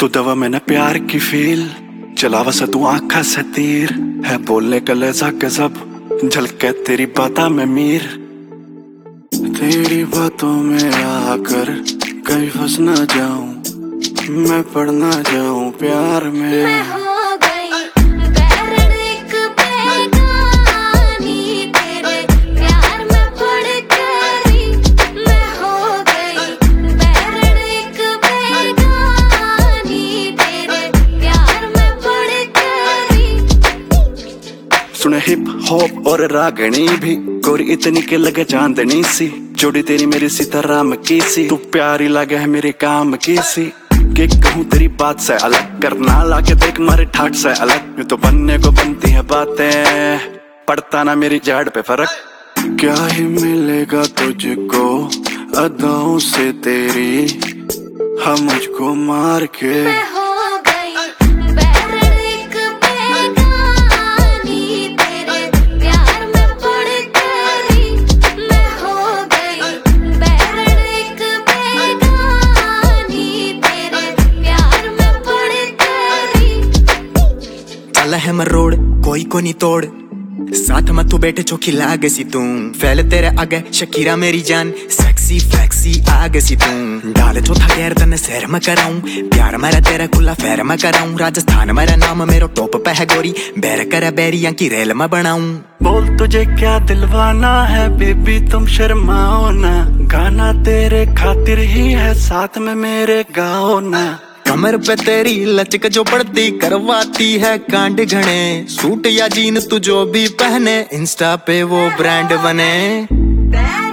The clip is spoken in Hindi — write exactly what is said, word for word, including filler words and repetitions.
तू दवा मैंने प्यार की फील चलावा सा तू आँखा से तीर है बोलने का लहजा गजब झलके तेरी बाता में मीर तेरी बातों में आकर कहीं फंस ना जाऊं मैं पड़ ना जाऊं प्यार में। मैं हो गई बैरन एक बेगानी तेरे प्यार में पड़ गई। मैं हो गई बैरन एक बेगानी तेरे प्यार में पड़ गई। सुने हिप हॉप और रागनी भी गोरी इतनी के लगे चांदनी सी जोड़ी तेरी मेरी सीताराम की सी तू प्यारी लगे है मेरे काम की सी कि कहूँ तेरी बात से अलग करना लाके देख मारे ठाट से अलग ये तो बनने को बनती है बातें पड़ता ना मेरी जड़ पे फर्क क्या ही मिलेगा तुझको अदाओं से तेरी हम मुझको मार के। मैं हो गई बैरन एक बेगानी तेरे प्यार में पड़ गई। मैं हो गई बैरन एक बेगानी तेरे प्यार में पड़ गई। चला है मरोड़ कोई को नहीं तोड़ साथ में तू बैठे चौकी लागे सी तू फैले तेरे आगे शकीरा मेरी जान सेक्सी फ्लेक्सी आगे सी तू डाले चौथा गैर तने सैर में कराऊं प्यार मेरा तेरा खुला फैर में कराऊं राजस्थान मेरा नाम मेरो टॉप पे है गोरी बैर करे बैरिया की रेल में बनाऊं। बोल तुझे क्या दिलवाना है बेबी तुम शर्माओ ना गाना तेरे खातिर ही है साथ में मेरे गाओ ना। कमर पे तेरी लचक जो पड़ती करवाती है कांड घने सूट या जीन तू जो भी पहने इंस्टा पे वो ब्रांड बने।